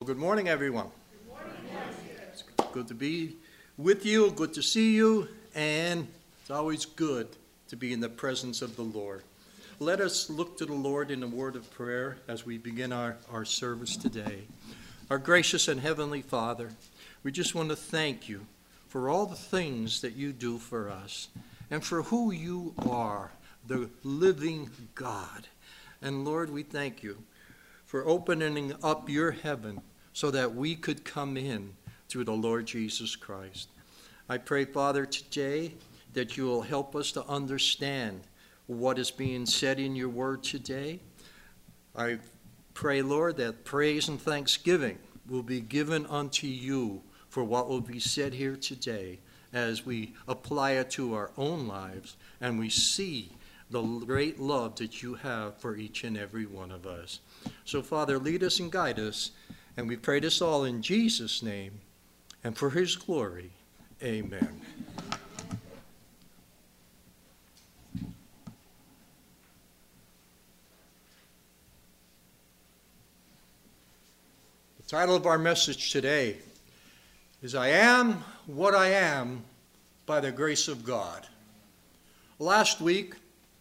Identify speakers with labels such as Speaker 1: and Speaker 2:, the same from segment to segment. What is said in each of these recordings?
Speaker 1: good morning, everyone. Good morning. It's good to be with you, good to see you, and it's always good to be in the presence of the Lord. Let us look to the Lord in a word of prayer as we begin our service today. Our gracious and heavenly Father, we just want to thank you for all the things that you do for us and for who you are, the living God. And Lord, we thank you for opening up your heaven so that we could come in through the Lord Jesus Christ. I pray, Father, today that you will help us to understand what is being said in your word today. I pray, Lord, that praise and thanksgiving will be given unto you for what will be said here today as we apply it to our own lives and we see the great love that you have for each and every one of us. So, Father, lead us and guide us, and we pray this all in Jesus' name and for his glory. Amen. The title of our message today is I Am What I Am by the Grace of God. Last week,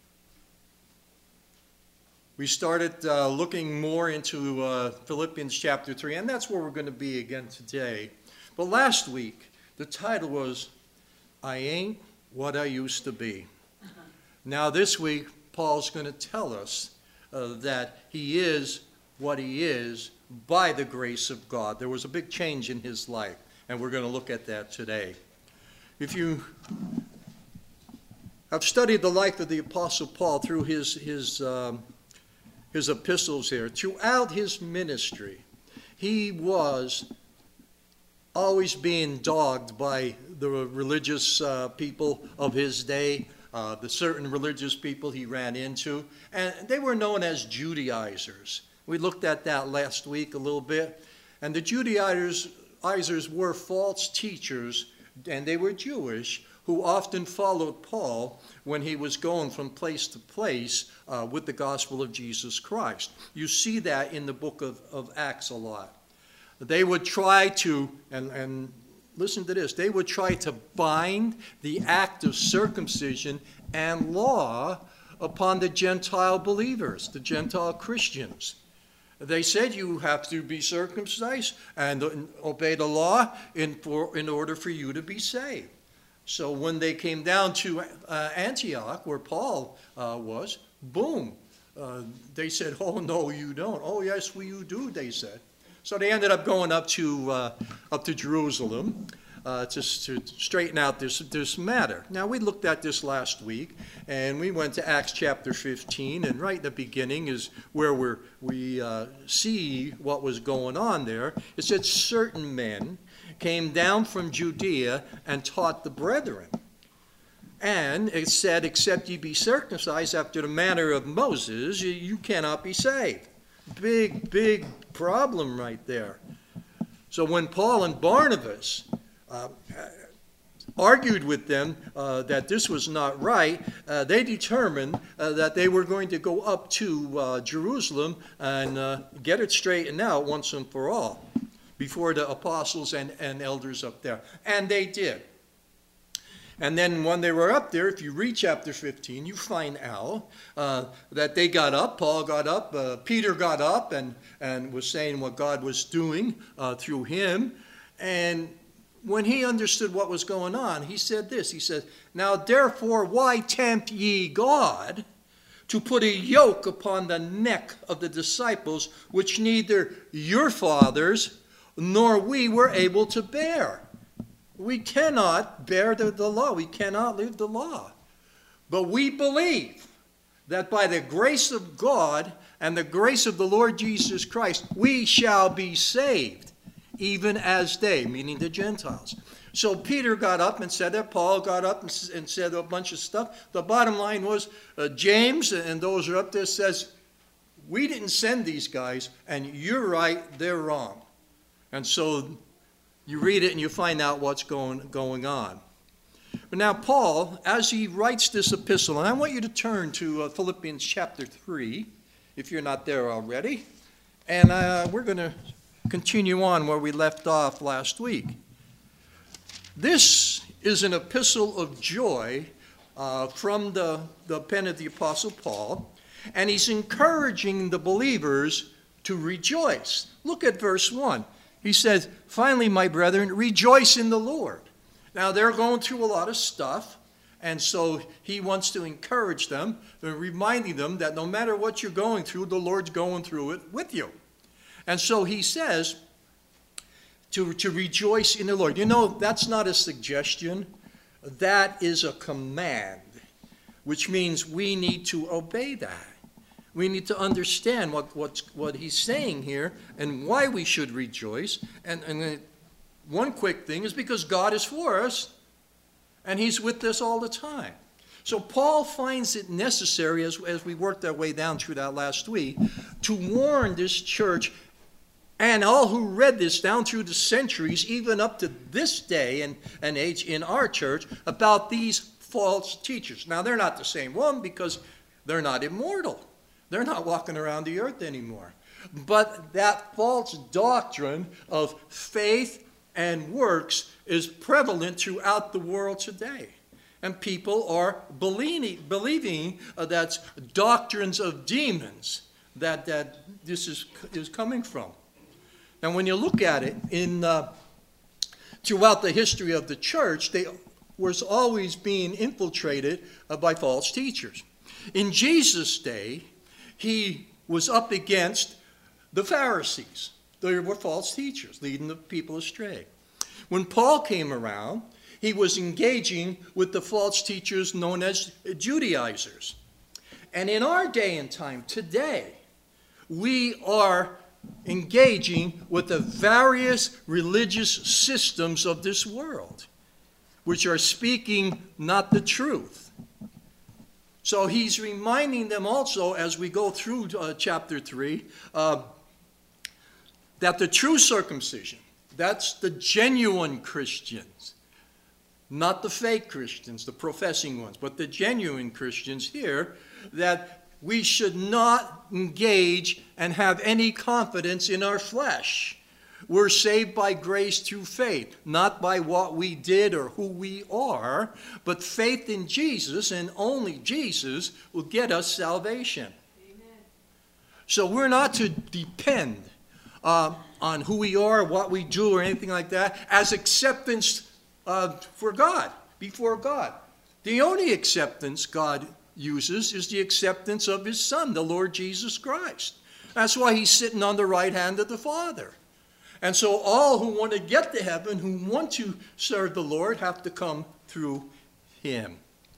Speaker 1: we started looking more into Philippians chapter 3, and that's where we're going to be again today. But last week, the title was, I Ain't What I Used to Be. Now this week, Paul's going to tell us that he is what he is by the grace of God. There was a big change in his life, and we're going to look at that today. If you have studied the life of the Apostle Paul through his epistles here, throughout his ministry, he was always being dogged by the religious people of his day, the certain religious people he ran into, and they were known as Judaizers. We looked at that last week a little bit, and the Judaizers were false teachers, and they were Jewish, who often followed Paul when he was going from place to place with the gospel of Jesus Christ. You see that in the book of Acts a lot. They would try to, and listen to this, they would try to bind the act of circumcision and law upon the Gentile believers, the Gentile Christians. They said you have to be circumcised and obey the law in order for you to be saved. So when they came down to Antioch, where Paul was, boom, they said, oh, no, you don't. Oh, yes, you do, they said. So they ended up going up to Jerusalem to straighten out this matter. Now, we looked at this last week, and we went to Acts chapter 15, and right in the beginning is where we see what was going on there. It said certain men came down from Judea and taught the brethren. And it said, except ye be circumcised after the manner of Moses, you cannot be saved. Big problem right there. So when Paul and Barnabas argued with them that this was not right, they determined that they were going to go up to Jerusalem and get it straightened out once and for all before the apostles and elders up there. And they did. And then when they were up there, if you read chapter 15, you find out that they got up, Paul got up, Peter got up and was saying what God was doing through him. And when he understood what was going on, he said this. He said, now therefore why tempt ye God to put a yoke upon the neck of the disciples, which neither your fathers nor we were able to bear? We cannot bear the law. We cannot live the law. But we believe that by the grace of God and the grace of the Lord Jesus Christ, we shall be saved, even as they, meaning the Gentiles. So Peter got up and said that. Paul got up and said a bunch of stuff. The bottom line was James and those who are up there says, we didn't send these guys, and you're right, they're wrong. And so you read it and you find out what's going on. But now Paul, as he writes this epistle, and I want you to turn to Philippians chapter 3, if you're not there already. And we're going to continue on where we left off last week. This is an epistle of joy from the pen of the Apostle Paul, and he's encouraging the believers to rejoice. Look at verse 1. He says, "Finally, my brethren, rejoice in the Lord." Now, they're going through a lot of stuff, and so he wants to encourage them, reminding them that no matter what you're going through, the Lord's going through it with you. And so he says to rejoice in the Lord. You know, that's not a suggestion. That is a command, which means we need to obey that. We need to understand what he's saying here and why we should rejoice. And one quick thing is because God is for us, and he's with us all the time. So Paul finds it necessary, as we worked our way down through that last week, to warn this church and all who read this down through the centuries, even up to this day and age in our church, about these false teachers. Now, they're not the same one because they're not immortal. They're not walking around the earth anymore. But that false doctrine of faith and works is prevalent throughout the world today. And people are believing that's doctrines of demons that this is coming from. And when you look at it throughout the history of the church, they was always being infiltrated by false teachers. In Jesus' day, he was up against the Pharisees. They were false teachers, leading the people astray. When Paul came around, he was engaging with the false teachers known as Judaizers. And in our day and time, today, we are engaging with the various religious systems of this world, which are speaking not the truth. So he's reminding them also, as we go through chapter 3, that the true circumcision, that's the genuine Christians, not the fake Christians, the professing ones, but the genuine Christians here, that we should not engage and have any confidence in our flesh. We're saved by grace through faith, not by what we did or who we are, but faith in Jesus, and only Jesus will get us salvation. Amen. So we're not to depend on who we are, what we do, or anything like that, as acceptance for God, before God. The only acceptance God uses is the acceptance of his Son, the Lord Jesus Christ. That's why he's sitting on the right hand of the Father. And so all who want to get to heaven, who want to serve the Lord, have to come through him.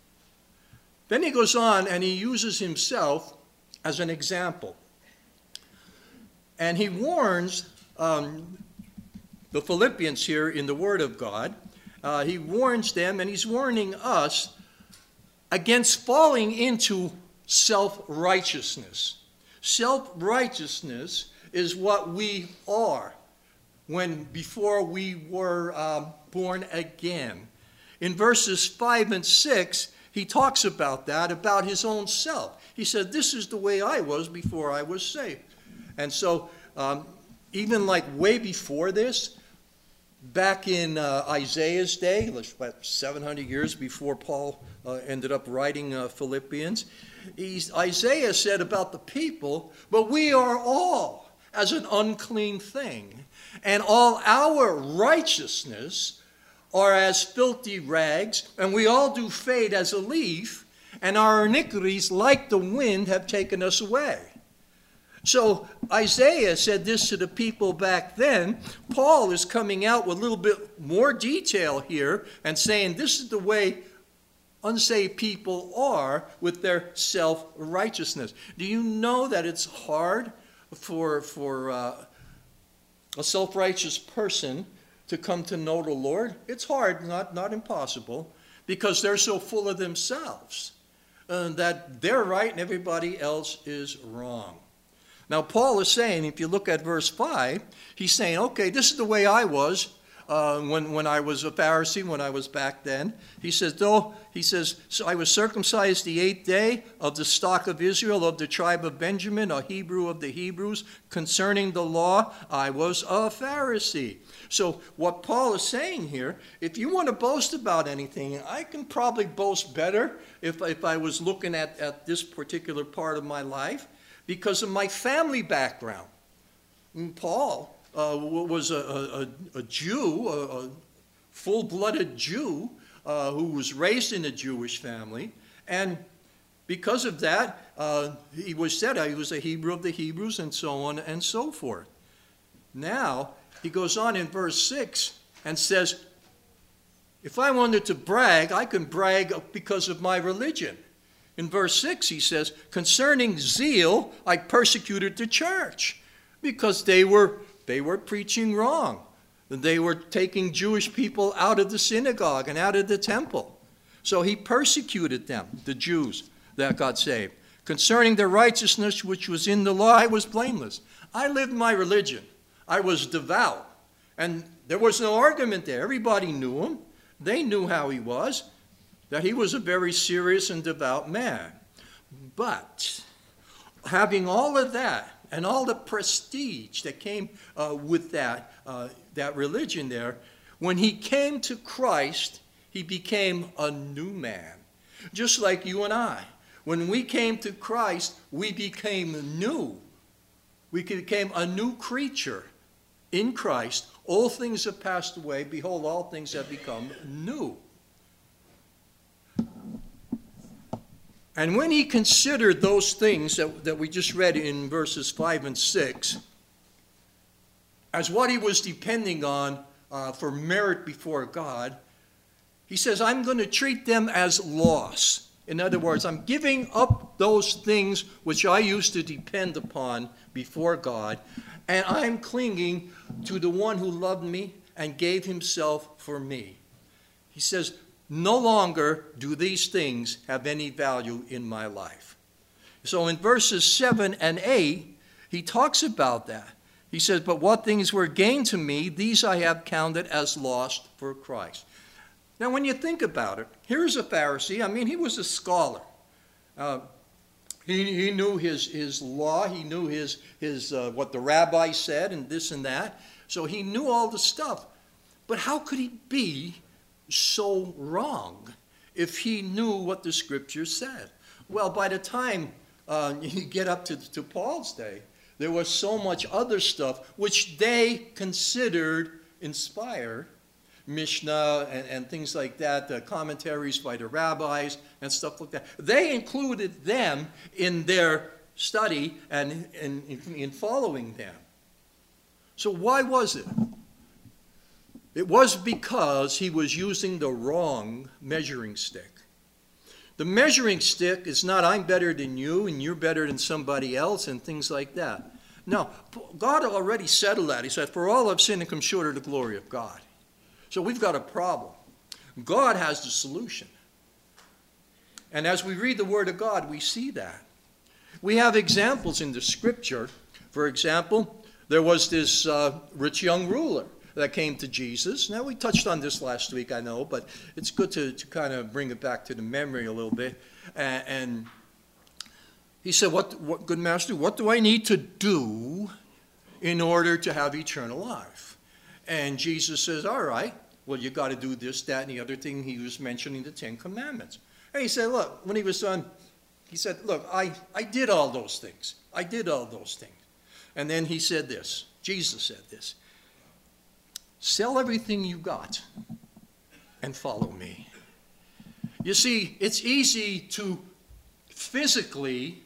Speaker 1: Then he goes on and he uses himself as an example. And he warns the Philippians here in the Word of God. He warns them, and he's warning us against falling into self-righteousness. Self-righteousness is what we are before we were born again. In verses 5 and 6, he talks about that, about his own self. He said, "This is the way I was before I was saved." And so even like way before this, back in Isaiah's day, about 700 years before Paul ended up writing Philippians, Isaiah said about the people, "But we are all as an unclean thing, and all our righteousness are as filthy rags, and we all do fade as a leaf, and our iniquities like the wind have taken us away." So Isaiah said this to the people back then. Paul is coming out with a little bit more detail here and saying this is the way unsaved people are with their self-righteousness. Do you know that it's hard for a self-righteous person to come to know the Lord? It's hard, not impossible, because they're so full of themselves that they're right and everybody else is wrong. Now, Paul is saying, if you look at verse 5, he's saying, okay, this is the way I was when I was a Pharisee, when I was back then. He says, though he says, so I was circumcised the 8th day, of the stock of Israel, of the tribe of Benjamin, a Hebrew of the Hebrews. Concerning the law, I was a Pharisee. So what Paul is saying here, if you want to boast about anything, I can probably boast better if I was looking at this particular part of my life because of my family background. And Paul was a Jew, a full-blooded Jew, who was raised in a Jewish family, and because of that, he was said he was a Hebrew of the Hebrews, and so on and so forth. Now, he goes on in verse 6 and says, if I wanted to brag, I can brag because of my religion. In verse 6, he says, concerning zeal, I persecuted the church, because they were preaching wrong. They were taking Jewish people out of the synagogue and out of the temple. So he persecuted them, the Jews that got saved. Concerning the righteousness which was in the law, I was blameless. I lived my religion. I was devout. And there was no argument there. Everybody knew him. They knew how he was, that he was a very serious and devout man. But having all of that and all the prestige that came with that religion there, when he came to Christ, he became a new man. Just like you and I. When we came to Christ, we became new. We became a new creature in Christ. All things have passed away. Behold, all things have become new. And when he considered those things that we just read in verses 5 and 6, as what he was depending on for merit before God, he says, I'm going to treat them as loss. In other words, I'm giving up those things which I used to depend upon before God, and I'm clinging to the one who loved me and gave himself for me. He says, no longer do these things have any value in my life. So in verses 7 and 8, he talks about that. He says, but what things were gained to me, these I have counted as lost for Christ. Now, when you think about it, here's a Pharisee. I mean, he was a scholar. He knew his law. He knew his what the rabbi said and this and that. So he knew all the stuff. But how could he be so wrong if he knew what the scriptures said? Well, by the time you get up to Paul's day, there was so much other stuff which they considered inspired, Mishnah and things like that, the commentaries by the rabbis and stuff like that. They included them in their study and in following them. So why was it? It was because he was using the wrong measuring stick. The measuring stick is not I'm better than you and you're better than somebody else and things like that. No, God already settled that. He said, for all have sinned and come short of the glory of God. So we've got a problem. God has the solution. And as we read the Word of God, we see that. We have examples in the Scripture. For example, there was this rich young ruler that came to Jesus. Now, we touched on this last week, I know, but it's good to kind of bring it back to the memory a little bit. And he said, what good master, what do I need to do in order to have eternal life? And Jesus says, all right, well, you got to do this, that, and the other thing. He was mentioning the 10 Commandments. And he said, look, when he was done, he said, look, I did all those things. I did all those things. And then he said this. Jesus said this. Sell everything you got and follow me. You see, it's easy to physically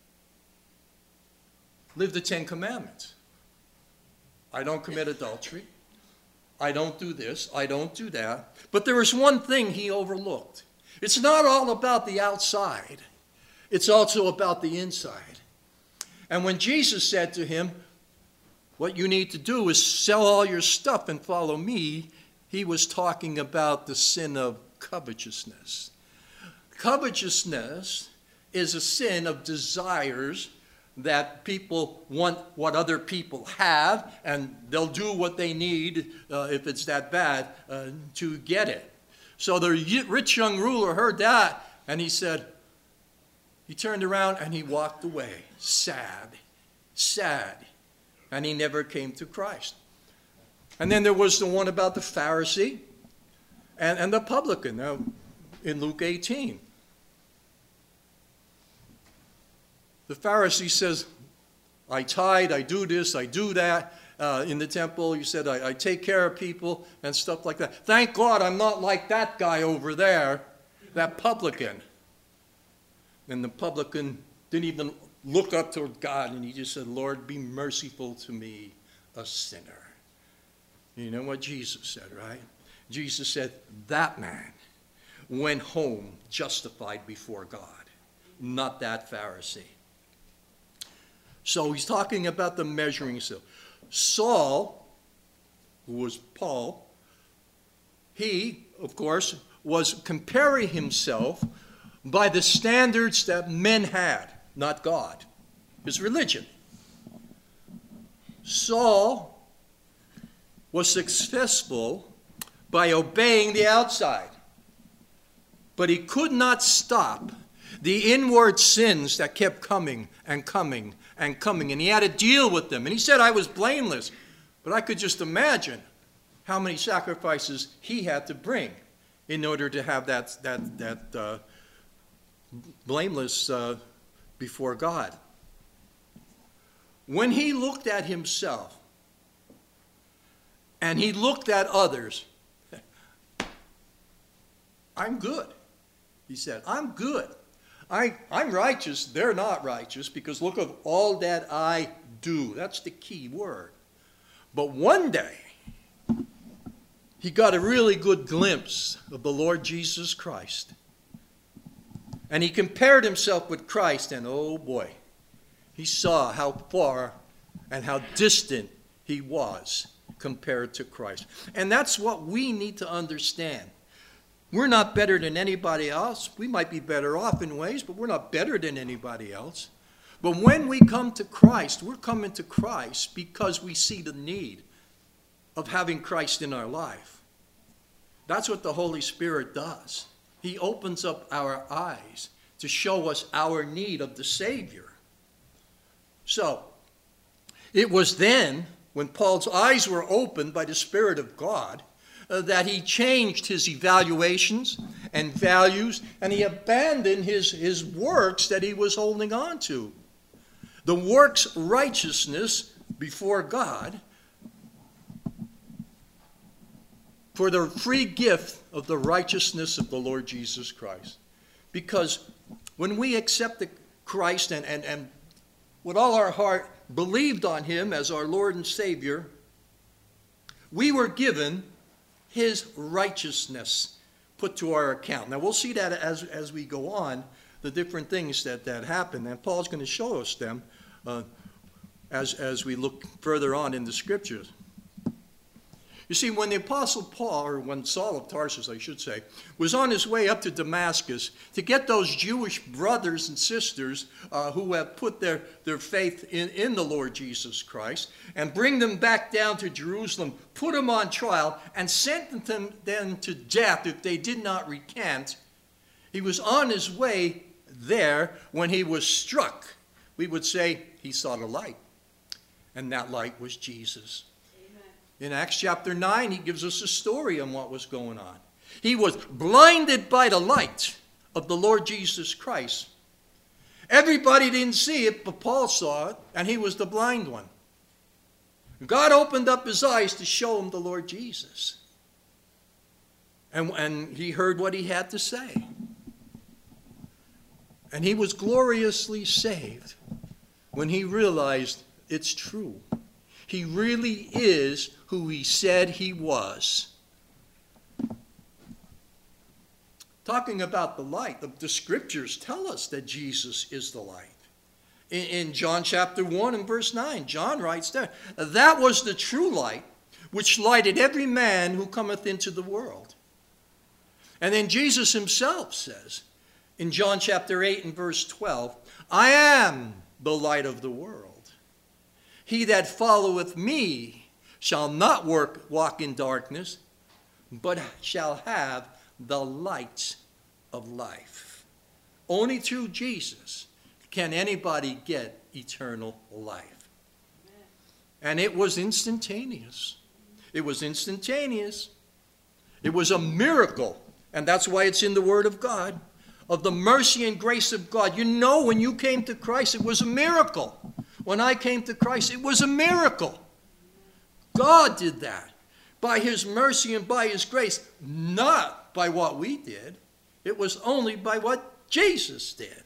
Speaker 1: live the 10 Commandments. I don't commit adultery. I don't do this. I don't do that. But there is one thing he overlooked. It's not all about the outside. It's also about the inside. And when Jesus said to him, what you need to do is sell all your stuff and follow me, he was talking about the sin of covetousness. Covetousness is a sin of desires that people want what other people have, and they'll do what they need if it's that bad to get it. So the rich young ruler heard that, and he said, he turned around and he walked away, sad, sad. And he never came to Christ. And then there was the one about the Pharisee and the publican in Luke 18. The Pharisee says, I tithe, I do this, I do that. In the temple, you said, I take care of people and stuff like that. Thank God I'm not like that guy over there, that publican. And the publican didn't even look up toward God, and he just said, Lord, be merciful to me, a sinner. You know what Jesus said, right? Jesus said, that man went home justified before God, not that Pharisee. So he's talking about the measuring stick. Saul, who was Paul, he, of course, was comparing himself by the standards that men had, not God, his religion. Saul was successful by obeying the outside, but he could not stop the inward sins that kept coming and coming and coming, and he had to deal with them. And he said, I was blameless, but I could just imagine how many sacrifices he had to bring in order to have that blameless before God. When he looked at himself and he looked at others, I'm good. He said, I'm good. I'm righteous. They're not righteous because look at all that I do. That's the key word. But one day, he got a really good glimpse of the Lord Jesus Christ. And he compared himself with Christ, and oh boy, he saw how far and how distant he was compared to Christ. And that's what we need to understand. We're not better than anybody else. We might be better off in ways, but we're not better than anybody else. But when we come to Christ, we're coming to Christ because we see the need of having Christ in our life. That's what the Holy Spirit does. He opens up our eyes to show us our need of the Savior. So, it was then, when Paul's eyes were opened by the Spirit of God, that he changed his evaluations and values, and he abandoned his works that he was holding on to. The works righteousness before God for the free gift of the righteousness of the Lord Jesus Christ. Because when we accepted Christ and with all our heart believed on him as our Lord and Savior, we were given his righteousness put to our account. Now we'll see that as we go on, the different things that happen. And Paul's going to show us them as we look further on in the Scriptures. You see, when the Apostle Paul, or when Saul of Tarsus, I should say, was on his way up to Damascus to get those Jewish brothers and sisters who have put their faith in the Lord Jesus Christ and bring them back down to Jerusalem, put them on trial, and sent them to death if they did not recant, he was on his way there when he was struck. We would say he saw the light, and that light was Jesus. In Acts chapter 9, he gives us a story on what was going on. He was blinded by the light of the Lord Jesus Christ. Everybody didn't see it, but Paul saw it, and he was the blind one. God opened up his eyes to show him the Lord Jesus. And he heard what he had to say. And he was gloriously saved when he realized it's true. He really is who he said he was. Talking about the light, the Scriptures tell us that Jesus is the light. In John chapter 1 and verse 9, John writes there, that was the true light, which lighted every man who cometh into the world. And then Jesus himself says, in John chapter 8 and verse 12, I am the light of the world. He that followeth me shall not walk in darkness, but shall have the light of life. Only through Jesus can anybody get eternal life. And it was instantaneous. It was instantaneous. It was a miracle. And that's why it's in the Word of God, of the mercy and grace of God. You know, when you came to Christ, it was a miracle. When I came to Christ, it was a miracle. God did that by his mercy and by his grace, not by what we did. It was only by what Jesus did.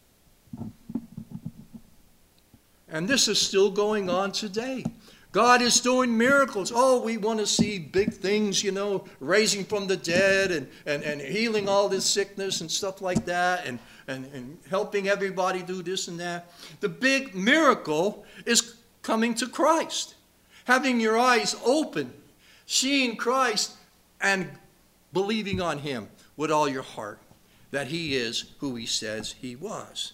Speaker 1: And this is still going on today. God is doing miracles. Oh, we want to see big things, you know, raising from the dead and healing all this sickness and stuff like that and helping everybody do this and that. The big miracle is coming to Christ. Having your eyes open, seeing Christ and believing on him with all your heart, that he is who he says he was.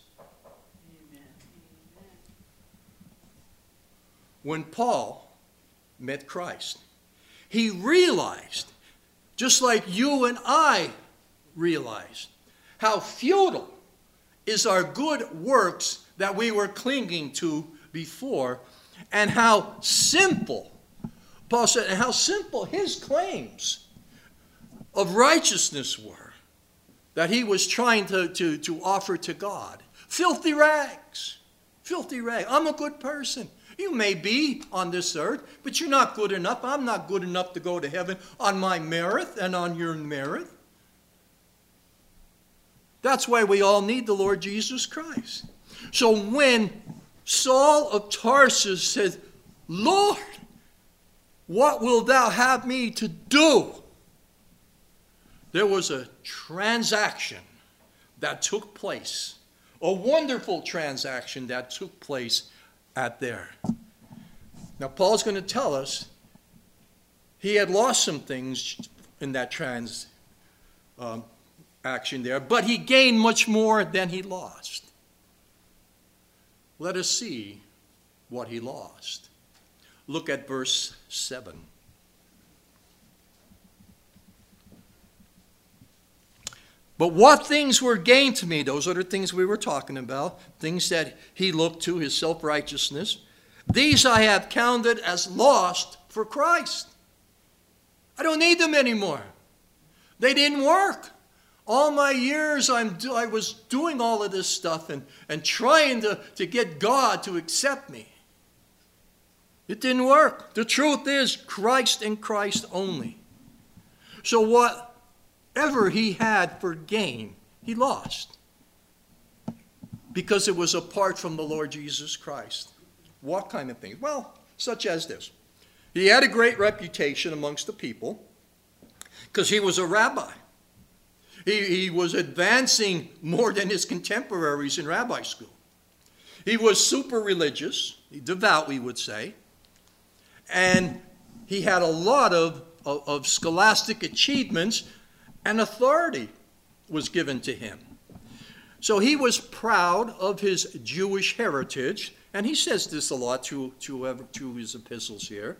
Speaker 1: When Paul met Christ, he realized, just like you and I realized, how futile is our good works that we were clinging to before, and how simple, Paul said, and how simple his claims of righteousness were that he was trying to offer to God. Filthy rags. Filthy rags. I'm a good person. You may be on this earth, but you're not good enough. I'm not good enough to go to heaven on my merit and on your merit. That's why we all need the Lord Jesus Christ. So when Saul of Tarsus said, Lord, what wilt thou have me to do? There was a transaction that took place, a wonderful transaction that took place at there. Now, Paul's going to tell us he had lost some things in that transaction there, but he gained much more than he lost. Let us see what he lost. Look at verse 7. But what things were gained to me, those are the things we were talking about, things that he looked to, his self-righteousness, these I have counted as lost for Christ. I don't need them anymore. They didn't work. All my years I was doing all of this stuff and trying to get God to accept me. It didn't work. The truth is Christ and Christ only. So whatever he had for gain, he lost. Because it was apart from the Lord Jesus Christ. What kind of things? Well, such as this. He had a great reputation amongst the people because he was a rabbi. He was advancing more than his contemporaries in rabbi school. He was super religious, devout we would say, and he had a lot of scholastic achievements, and authority was given to him. So he was proud of his Jewish heritage, and he says this a lot to his epistles here.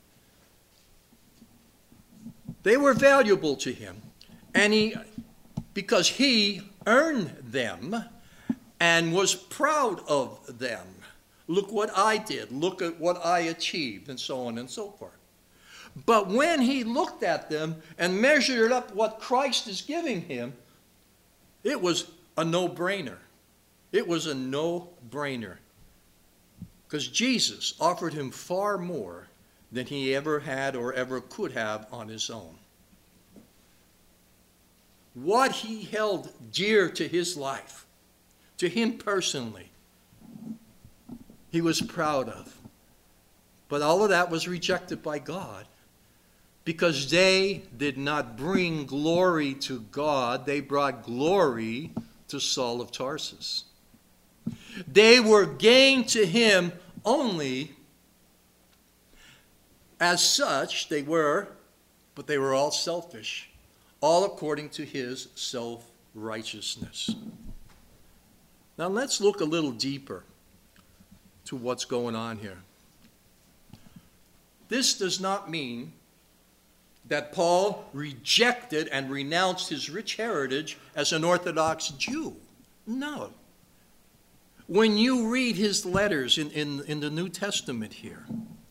Speaker 1: They were valuable to him, and because he earned them and was proud of them. Look what I did. Look at what I achieved, and so on and so forth. But when he looked at them and measured up what Christ is giving him, it was a no-brainer. It was a no-brainer. Because Jesus offered him far more than he ever had or ever could have on his own. What he held dear to his life, to him personally, he was proud of. But all of that was rejected by God because they did not bring glory to God. They brought glory to Saul of Tarsus. They were gain to him only as such. They were, but they were all selfish, all according to his self-righteousness. Now let's look a little deeper to what's going on here. This does not mean that Paul rejected and renounced his rich heritage as an Orthodox Jew. No. When you read his letters in the New Testament here,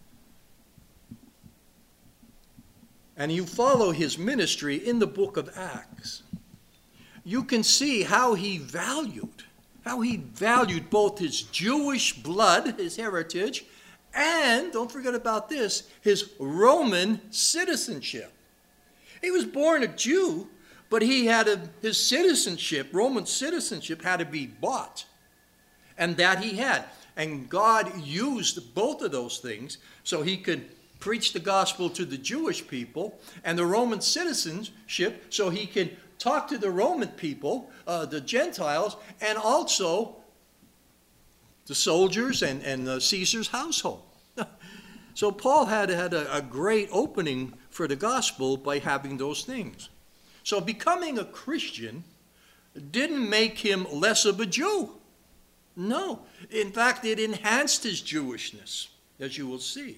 Speaker 1: and you follow his ministry in the book of Acts, you can see how he valued both his Jewish blood, his heritage, and, don't forget about this, his Roman citizenship. He was born a Jew, but his citizenship, Roman citizenship, had to be bought. And that he had. And God used both of those things so he could preach the gospel to the Jewish people and the Roman citizenship so he could talk to the Roman people, the Gentiles, and also the soldiers and Caesar's household. So Paul had a great opening for the gospel by having those things. So becoming a Christian didn't make him less of a Jew. No. In fact, it enhanced his Jewishness, as you will see.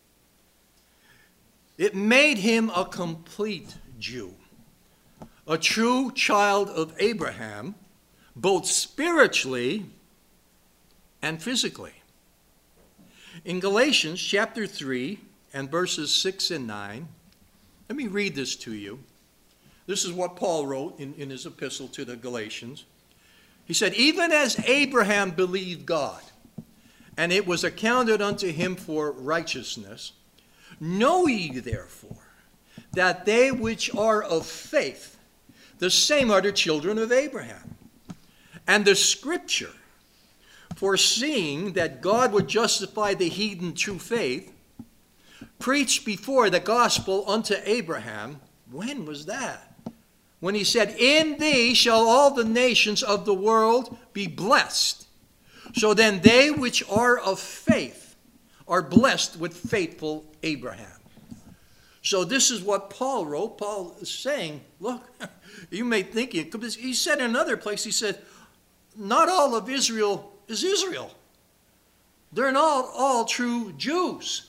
Speaker 1: It made him a complete Jew, a true child of Abraham, both spiritually and physically. In Galatians chapter 3 and verses 6 and 9, let me read this to you. This is what Paul wrote in his epistle to the Galatians. He said, even as Abraham believed God, and it was accounted unto him for righteousness, know ye therefore that they which are of faith, the same are the children of Abraham. And the scripture, foreseeing that God would justify the heathen through faith, preached before the gospel unto Abraham. When was that? When he said, in thee shall all the nations of the world be blessed. So then they which are of faith are blessed with faithful Abraham. So this is what Paul wrote. Paul is saying, look, you may think, he said in another place, he said, not all of Israel is Israel. They're not all true Jews.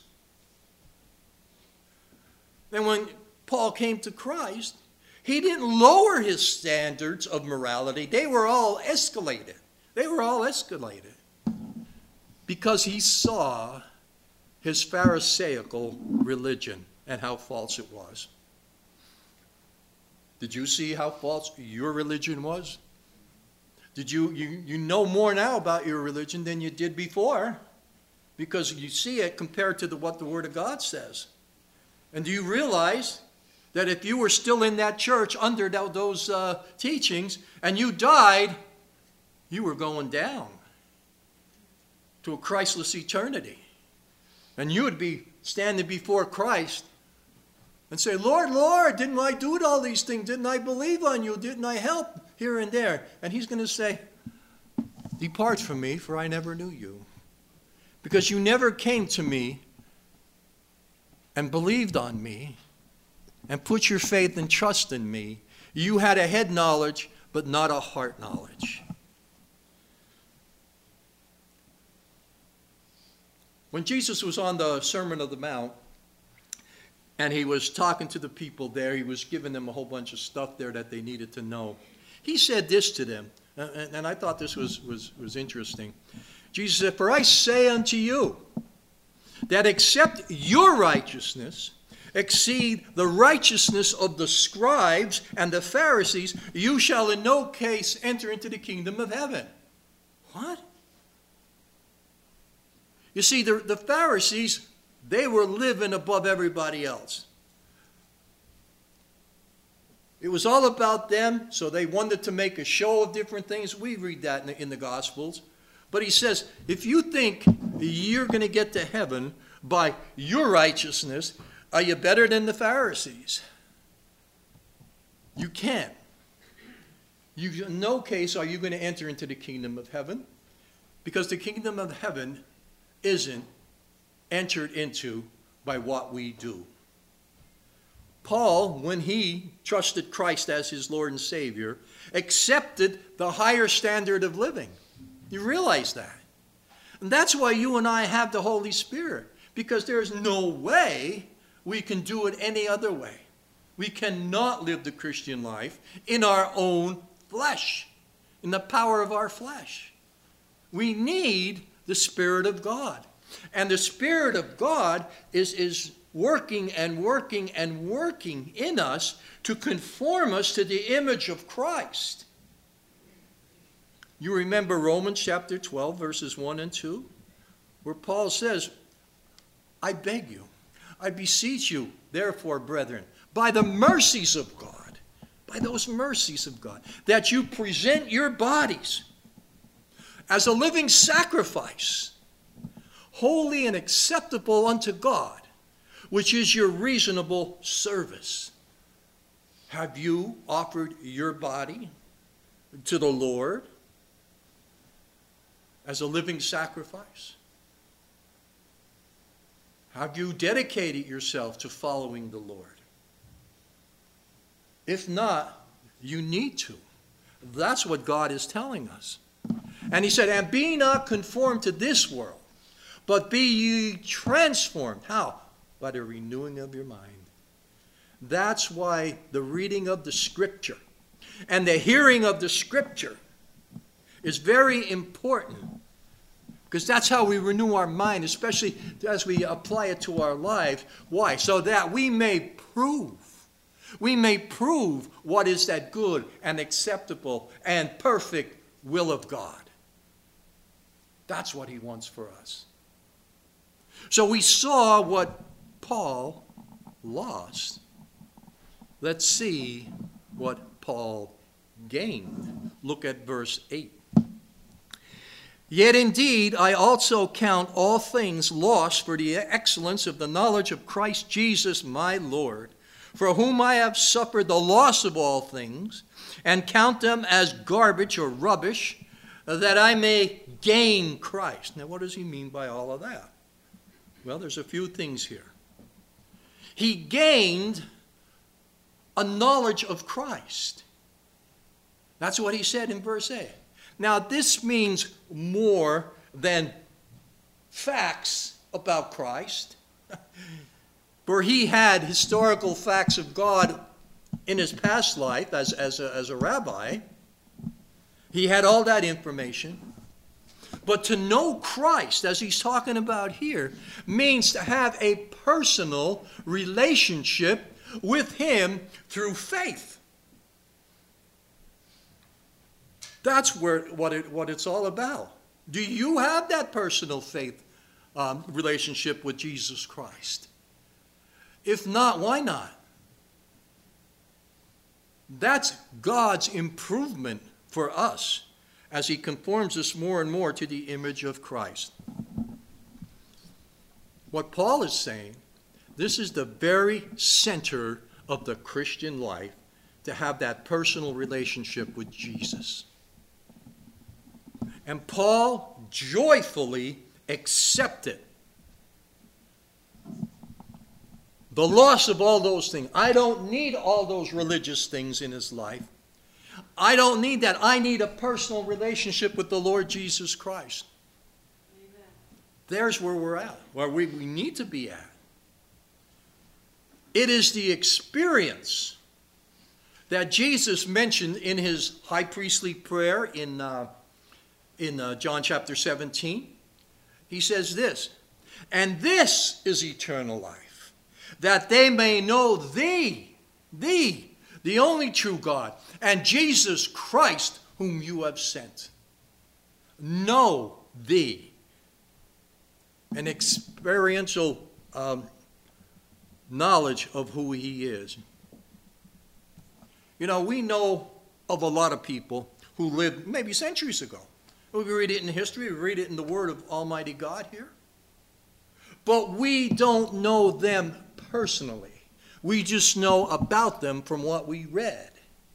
Speaker 1: And when Paul came to Christ, he didn't lower his standards of morality. They were all escalated. Because he saw his Pharisaical religion and how false it was. Did you see how false your religion was? Did you know more now about your religion than you did before? Because you see it compared to what the Word of God says. And do you realize that if you were still in that church under those teachings and you died, you were going down to a Christless eternity. And you would be standing before Christ and say, Lord, Lord, didn't I do all these things? Didn't I believe on you? Didn't I help here and there? And he's going to say, depart from me, for I never knew you. Because you never came to me and believed on me and put your faith and trust in me. You had a head knowledge, but not a heart knowledge. When Jesus was on the Sermon on the Mount, and he was talking to the people there, he was giving them a whole bunch of stuff there that they needed to know. He said this to them, and I thought this was interesting. Jesus said, for I say unto you, that except your righteousness exceed the righteousness of the scribes and the Pharisees, you shall in no case enter into the kingdom of heaven. What? You see, the Pharisees, they were living above everybody else. It was all about them, so they wanted to make a show of different things. We read that in the Gospels. But he says, if you think you're going to get to heaven by your righteousness, are you better than the Pharisees? You can't. In no case are you going to enter into the kingdom of heaven, because the kingdom of heaven isn't entered into by what we do. Paul, when he trusted Christ as his Lord and Savior, accepted the higher standard of living. You realize that? And that's why you and I have the Holy Spirit, because there's no way we can do it any other way. We cannot live the Christian life in our own flesh, in the power of our flesh. We need the Spirit of God. And the Spirit of God is working and working and working in us to conform us to the image of Christ. You remember Romans chapter 12, verses 1 and 2, where Paul says, I beg you, I beseech you, therefore, brethren, by the mercies of God, by those mercies of God, that you present your bodies as a living sacrifice, holy and acceptable unto God, which is your reasonable service. Have you offered your body to the Lord as a living sacrifice? Have you dedicated yourself to following the Lord? If not, you need to. That's what God is telling us. And he said, and be not conformed to this world, but be ye transformed. How? By the renewing of your mind. That's why the reading of the Scripture and the hearing of the Scripture is very important, because that's how we renew our mind, especially as we apply it to our lives. Why? So that we may prove what is that good and acceptable and perfect will of God. That's what he wants for us. So we saw what Paul lost. Let's see what Paul gained. Look at verse 8. Yet indeed I also count all things lost for the excellence of the knowledge of Christ Jesus my Lord, for whom I have suffered the loss of all things, and count them as garbage or rubbish, that I may gain Christ. Now what does he mean by all of that? Well, there's a few things here. He gained a knowledge of Christ. That's what he said in verse 8. Now, this means more than facts about Christ. For he had historical facts of God in his past life as a rabbi. He had all that information. But to know Christ, as he's talking about here, means to have a personal relationship with him through faith. That's what it's all about. Do you have that personal faith relationship with Jesus Christ? If not, why not? That's God's improvement for us as he conforms us more and more to the image of Christ. What Paul is saying, this is the very center of the Christian life, to have that personal relationship with Jesus. And Paul joyfully accepted the loss of all those things. I don't need all those religious things in his life. I don't need that. I need a personal relationship with the Lord Jesus Christ. Amen. There's where we're at, where we need to be at. It is the experience that Jesus mentioned in his high priestly prayer in John chapter 17. He says this, and this is eternal life, that they may know thee, the only true God, and Jesus Christ, whom you have sent. Know thee. An experiential knowledge of who he is. You know, we know of a lot of people who lived maybe centuries ago. We read it in history, we read it in the Word of Almighty God here. But we don't know them personally. We just know about them from what we read.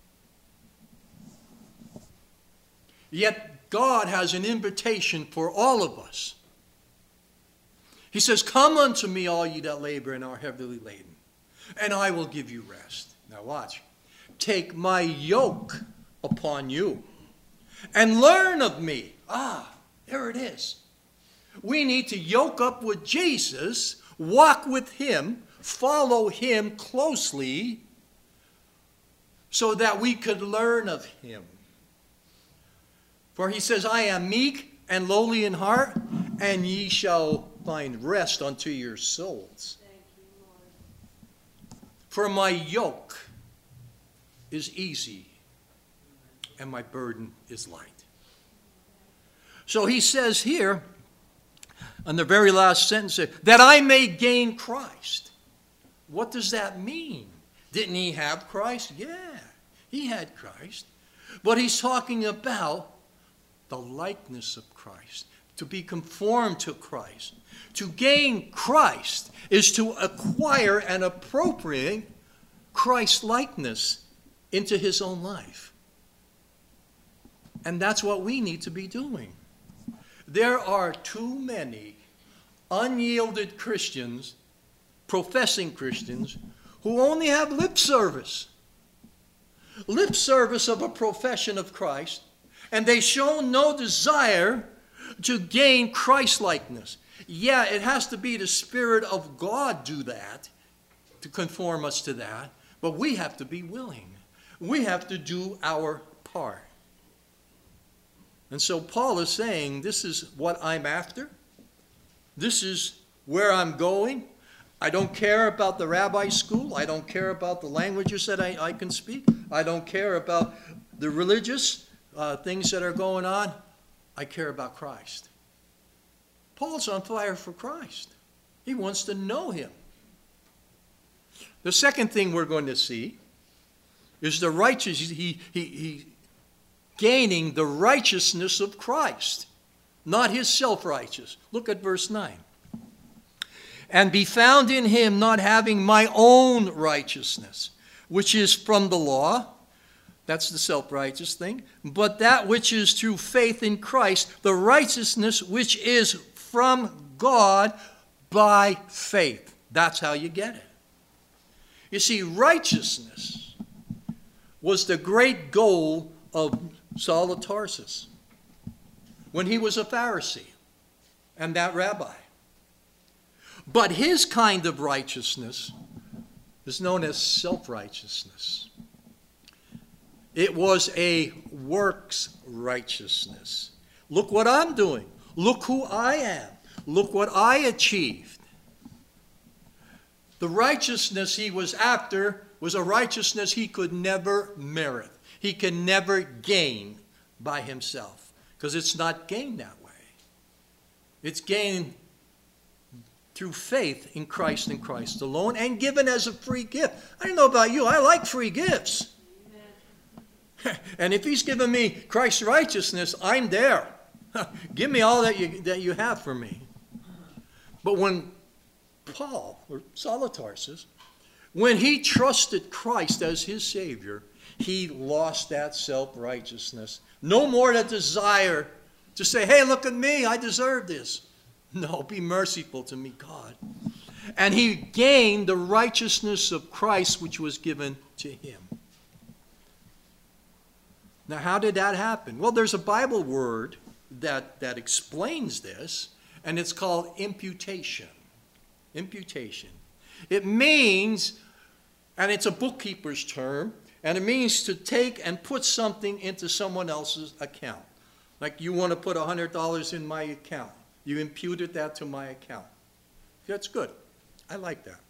Speaker 1: Yet God has an invitation for all of us. He says, come unto me, all ye that labor and are heavily laden, and I will give you rest. Now watch. Take my yoke upon you and learn of me. Ah, there it is. We need to yoke up with Jesus, walk with him, follow him closely, so that we could learn of him. For he says, I am meek and lowly in heart, and ye shall find rest unto your souls.
Speaker 2: Thank you, Lord.
Speaker 1: For my yoke is easy, and my burden is light. So he says here, on the very last sentence, that I may gain Christ. What does that mean? Didn't he have Christ? Yeah, he had Christ. But he's talking about the likeness of Christ, to be conformed to Christ. To gain Christ is to acquire and appropriate Christ's likeness into his own life. And that's what we need to be doing. There are too many unyielded Christians, professing Christians, who only have lip service of a profession of Christ, and they show no desire to gain Christ-likeness. Yeah, it has to be the Spirit of God do that, to conform us to that, but we have to be willing. We have to do our part. And so Paul is saying, this is what I'm after. This is where I'm going. I don't care about the rabbi school. I don't care about the languages that I can speak. I don't care about the religious things that are going on. I care about Christ. Paul's on fire for Christ. He wants to know him. The second thing we're going to see is the righteousness. He gaining the righteousness of Christ, not his self-righteous. Look at verse 9. And be found in him, not having my own righteousness, which is from the law. That's the self-righteous thing. But that which is through faith in Christ, the righteousness which is from God by faith. That's how you get it. You see, righteousness was the great goal of Saul of Tarsus when he was a Pharisee and that rabbi. But his kind of righteousness is known as self-righteousness. It was a works righteousness. Look what I'm doing. Look who I am. Look what I achieved. The righteousness he was after was a righteousness he could never merit. He can never gain by himself, because it's not gained that way. It's gained through faith in Christ and Christ alone, and given as a free gift. I don't know about you, I like free gifts. And if he's given me Christ's righteousness, I'm there. Give me all that you have for me. But when Paul, or Saul of Tarsus, when he trusted Christ as his Savior, he lost that self-righteousness. No more that desire to say, hey, look at me, I deserve this. No, be merciful to me, God. And he gained the righteousness of Christ, which was given to him. Now, how did that happen? Well, there's a Bible word that explains this, and it's called imputation. Imputation. It means, and it's a bookkeeper's term, and it means to take and put something into someone else's account. Like you want to put $100 in my account. You imputed that to my account. That's good. I like that.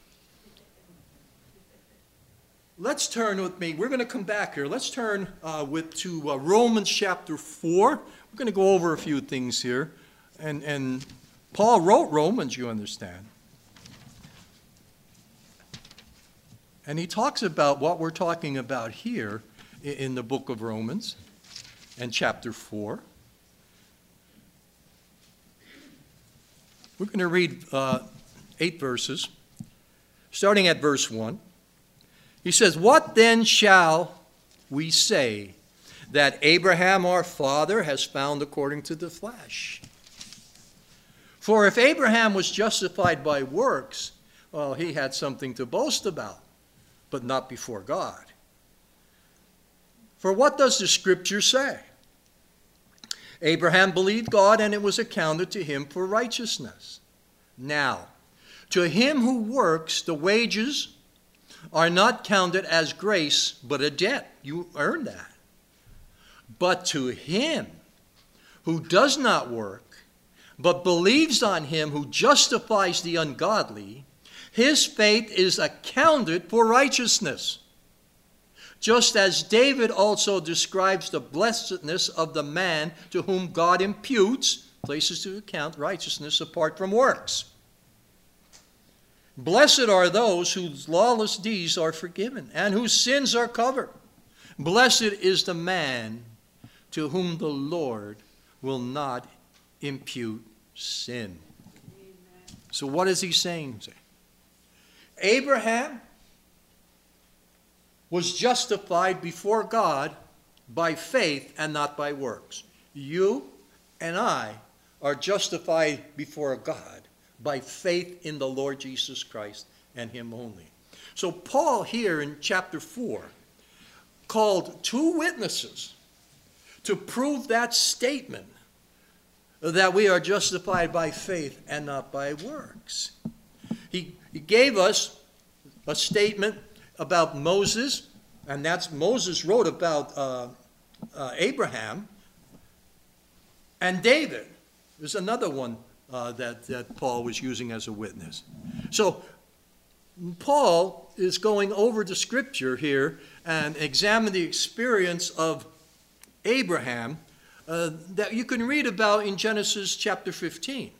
Speaker 1: Let's turn with me. We're going to come back here. Let's turn to Romans chapter 4. We're going to go over a few things here. And Paul wrote Romans, you understand. And he talks about what we're talking about here in the book of Romans and chapter 4. We're going to read 8 verses, starting at verse 1. He says, what then shall we say that Abraham our father has found according to the flesh? For if Abraham was justified by works, well, he had something to boast about, but not before God. For what does the Scripture say? Abraham believed God, and it was accounted to him for righteousness. Now, to him who works, the wages are not counted as grace, but a debt. You earn that. But to him who does not work, but believes on him who justifies the ungodly, his faith is accounted for righteousness. Just as David also describes the blessedness of the man to whom God imputes, places to account righteousness apart from works. Blessed are those whose lawless deeds are forgiven and whose sins are covered. Blessed is the man to whom the Lord will not impute sin.
Speaker 2: Amen.
Speaker 1: So what is he saying? Abraham was justified before God by faith and not by works. You and I are justified before God by faith in the Lord Jesus Christ and him only. So Paul here in chapter 4 called two witnesses to prove that statement that we are justified by faith and not by works. He gave us a statement about Moses, and that's Moses wrote about Abraham, and David. There's another one that Paul was using as a witness. So Paul is going over the scripture here and examine the experience of Abraham that you can read about in Genesis chapter 15.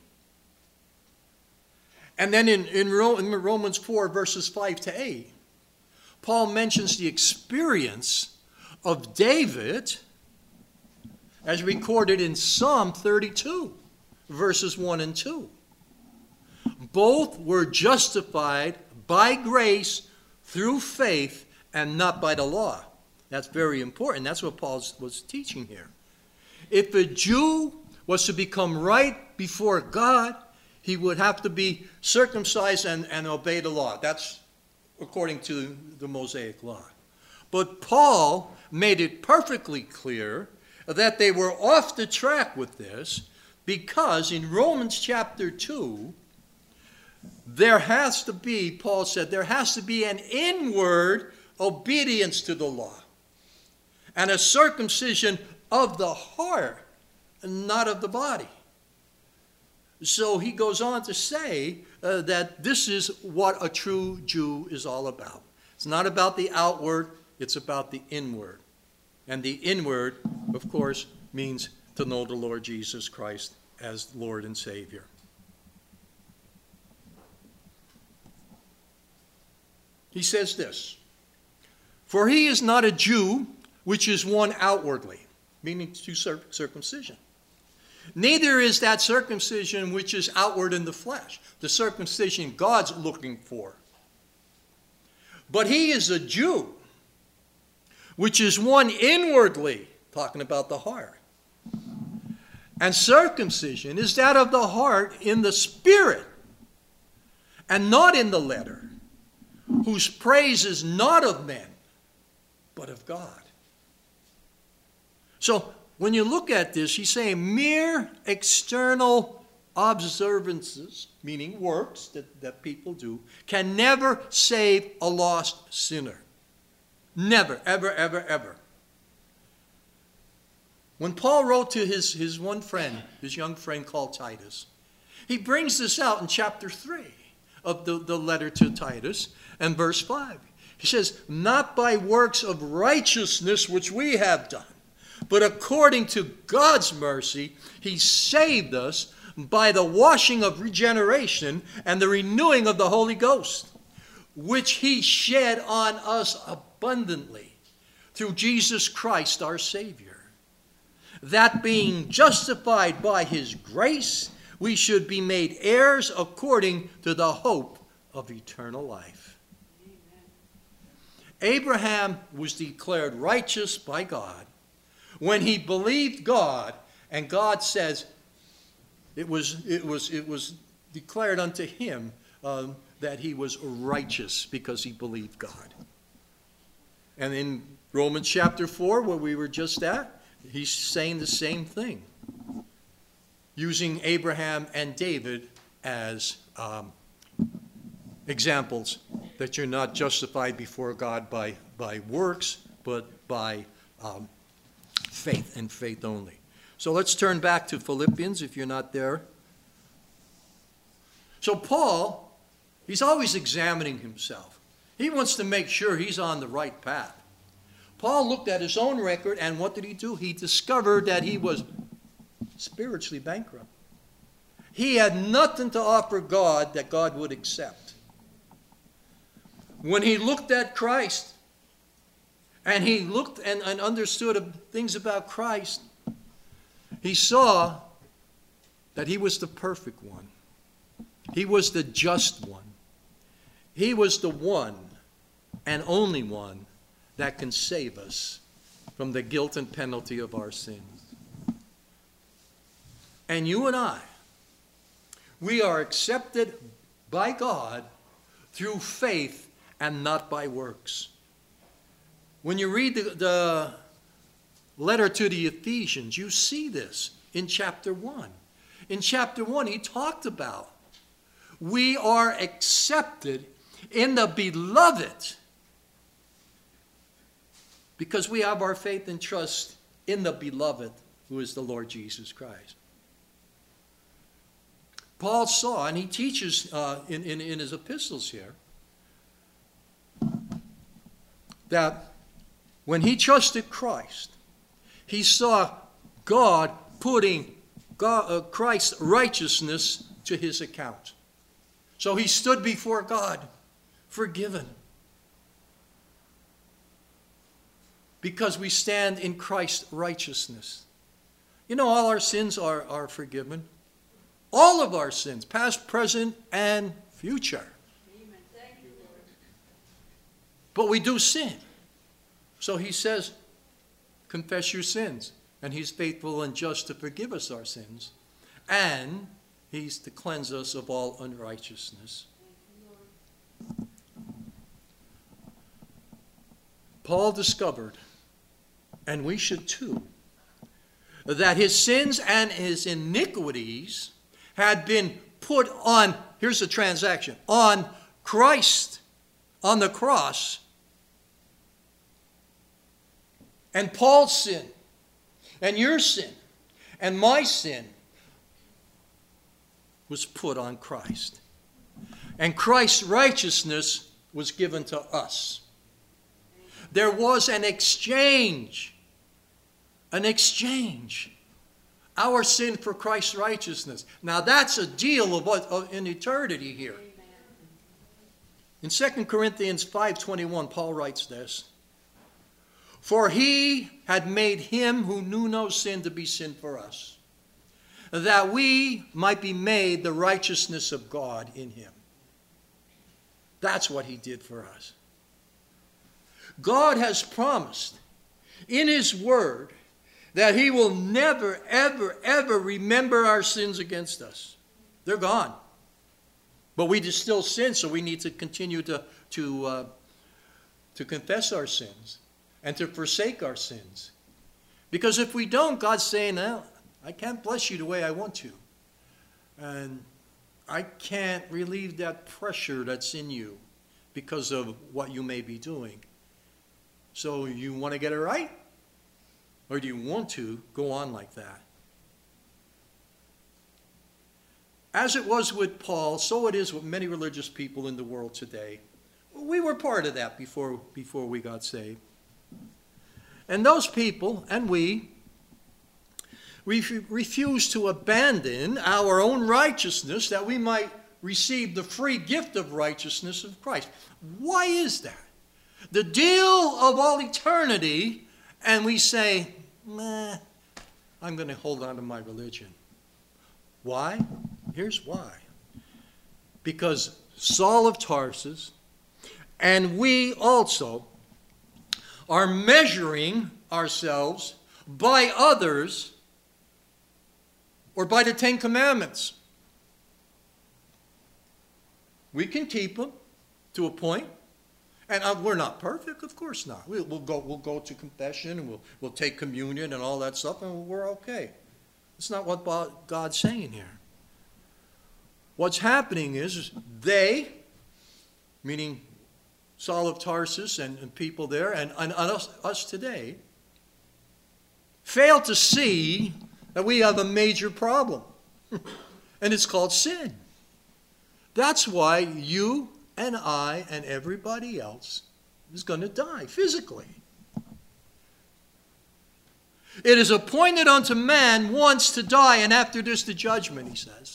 Speaker 1: And then in Romans 4, verses 5 to 8, Paul mentions the experience of David as recorded in Psalm 32, verses 1 and 2. Both were justified by grace through faith and not by the law. That's very important. That's what Paul was teaching here. If a Jew was to become right before God, he would have to be circumcised and obey the law. That's according to the Mosaic law. But Paul made it perfectly clear that they were off the track with this, because in Romans chapter 2, there has to be, Paul said, there has to be an inward obedience to the law and a circumcision of the heart, not of the body. So he goes on to say that this is what a true Jew is all about. It's not about the outward, it's about the inward. And the inward, of course, means to know the Lord Jesus Christ as Lord and Savior. He says this, "For he is not a Jew, which is one outwardly," meaning to circumcision. "Neither is that circumcision which is outward in the flesh," the circumcision God's looking for. "But he is a Jew, which is one inwardly," talking about the heart. "And circumcision is that of the heart in the spirit, and not in the letter, whose praise is not of men, but of God." So when you look at this, he's saying mere external observances, meaning works that people do, can never save a lost sinner. Never, ever, ever, ever. When Paul wrote to his one friend, his young friend called Titus, he brings this out in chapter 3 of the letter to Titus and verse 5. He says, "Not by works of righteousness which we have done, but according to God's mercy, he saved us by the washing of regeneration and the renewing of the Holy Ghost, which he shed on us abundantly through Jesus Christ our Savior, that being justified by his grace, we should be made heirs according to the hope of eternal life."
Speaker 2: Amen.
Speaker 1: Abraham was declared righteous by God when he believed God, and God says it was declared unto him that he was righteous because he believed God. And in Romans chapter 4, where we were just at, he's saying the same thing, using Abraham and David as examples that you're not justified before God by works, but by faith and faith only. So let's turn back to Philippians if you're not there. So Paul, he's always examining himself. He wants to make sure he's on the right path. Paul looked at his own record, and what did he do? He discovered that he was spiritually bankrupt. He had nothing to offer God that God would accept. When he looked at Christ, and he looked and understood things about Christ, he saw that he was the perfect one. He was the just one. He was the one and only one that can save us from the guilt and penalty of our sins. And you and I, we are accepted by God through faith and not by works. When you read the letter to the Ephesians, you see this in chapter 1. In chapter 1, he talked about we are accepted in the beloved because we have our faith and trust in the beloved, who is the Lord Jesus Christ. Paul saw, and he teaches in his epistles here, that when he trusted Christ, he saw God putting Christ's righteousness to his account. So he stood before God, forgiven. Because we stand in Christ's righteousness. You know, all our sins are forgiven. All of our sins, past, present, and future.
Speaker 2: Amen. Thank you, Lord.
Speaker 1: But we do sin. So he says, confess your sins. And he's faithful and just to forgive us our sins. And he's to cleanse us of all unrighteousness. Paul discovered, and we should too, that his sins and his iniquities had been put on, here's the transaction, on Christ, on the cross. And Paul's sin, and your sin, and my sin was put on Christ. And Christ's righteousness was given to us. There was an exchange. An exchange. Our sin for Christ's righteousness. Now that's a deal of in eternity here. In 2 Corinthians 5:21, Paul writes this. For he had made him who knew no sin to be sin for us, that we might be made the righteousness of God in him. That's what he did for us. God has promised in his word that he will never, ever, ever remember our sins against us. They're gone. But we still sin, so we need to continue to confess our sins and to forsake our sins. Because if we don't, God's saying, no, I can't bless you the way I want to. And I can't relieve that pressure that's in you because of what you may be doing. So you want to get it right? Or do you want to go on like that? As it was with Paul, so it is with many religious people in the world today. We were part of that before we got saved. And those people, and we refuse to abandon our own righteousness that we might receive the free gift of righteousness of Christ. Why is that? The deal of all eternity, and we say, nah, I'm going to hold on to my religion. Why? Here's why. Because Saul of Tarsus and we also are measuring ourselves by others or by the Ten Commandments. We can keep them to a point. And we're not perfect, of course not. We'll go to confession and we'll take communion and all that stuff, and we're okay. It's not what God's saying here. What's happening is they, meaning Saul of Tarsus and people there, and us today, fail to see that we have a major problem. And it's called sin. That's why you and I and everybody else is going to die physically. It is appointed unto man once to die, and after this the judgment, he says.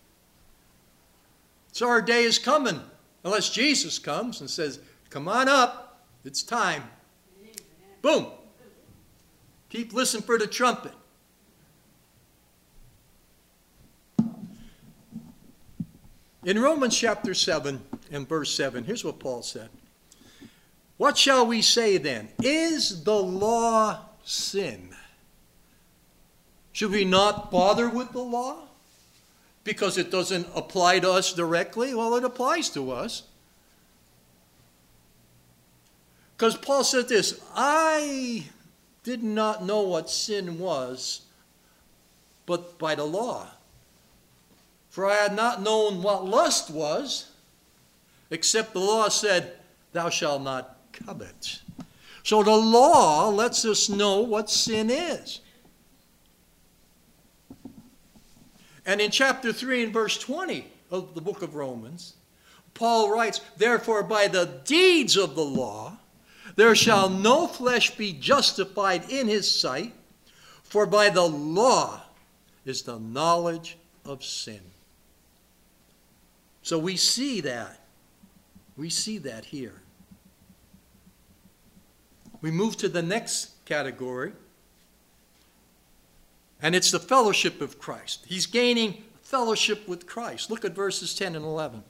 Speaker 1: So our day is coming, unless Jesus comes and says, come on up, it's time. Boom. Keep listening for the trumpet. In Romans chapter 7 and verse 7, here's what Paul said. What shall we say then? Is the law sin? Should we not bother with the law? Because it doesn't apply to us directly? Well, it applies to us. Because Paul said this, I did not know what sin was, but by the law. For I had not known what lust was, except the law said, thou shalt not covet. So the law lets us know what sin is. And in chapter 3 and verse 20 of the book of Romans, Paul writes, therefore by the deeds of the law, there shall no flesh be justified in his sight, for by the law is the knowledge of sin. So we see that. We see that here. We move to the next category, and it's the fellowship of Christ. He's gaining fellowship with Christ. Look at verses 10 and 11.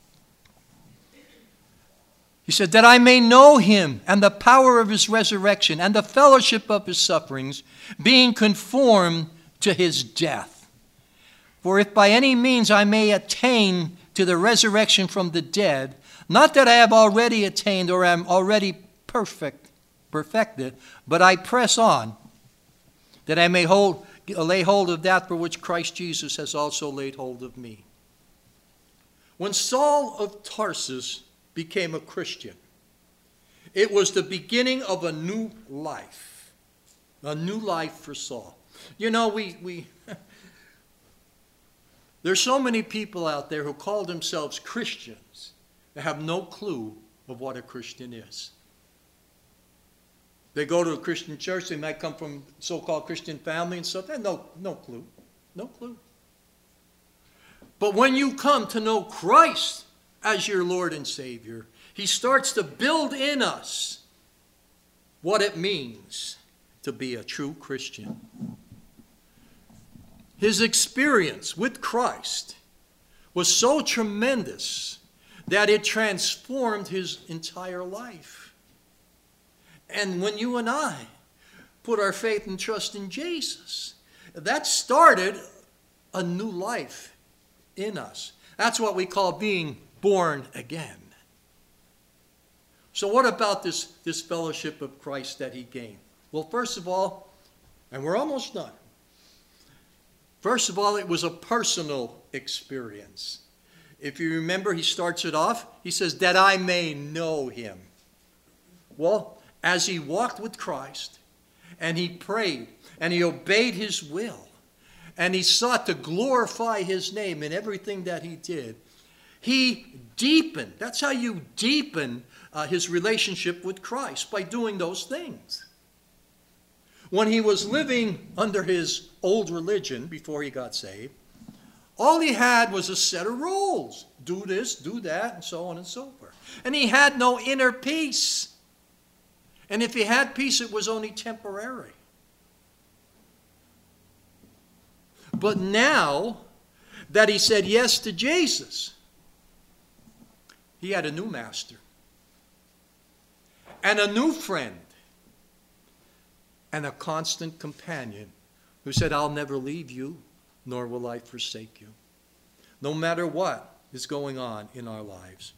Speaker 1: He said, that I may know him and the power of his resurrection and the fellowship of his sufferings, being conformed to his death. For if by any means I may attain to the resurrection from the dead, not that I have already attained or am already perfected, but I press on, that I may lay hold of that for which Christ Jesus has also laid hold of me. When Saul of Tarsus became a Christian, it was the beginning of a new life for Saul. You know, there's so many people out there who call themselves Christians that have no clue of what a Christian is. They go to a Christian church, they might come from so-called Christian family and stuff. They have no clue. No clue. But when you come to know Christ as your Lord and Savior, he starts to build in us what it means to be a true Christian. His experience with Christ was so tremendous that it transformed his entire life. And when you and I put our faith and trust in Jesus, that started a new life in us. That's what we call being born again. So what about this fellowship of Christ that he gained? Well, first of all, and we're almost done. First of all, it was a personal experience. If you remember, he starts it off. He says, that I may know him. Well, as he walked with Christ, and he prayed, and he obeyed his will, and he sought to glorify his name in everything that he did, he deepened. That's how you deepen his relationship with Christ, by doing those things. When he was living under his old religion before he got saved, all he had was a set of rules. Do this, do that, and so on and so forth. And he had no inner peace. And if he had peace, it was only temporary. But now that he said yes to Jesus, he had a new master and a new friend and a constant companion who said, I'll never leave you, nor will I forsake you, no matter what is going on in our lives.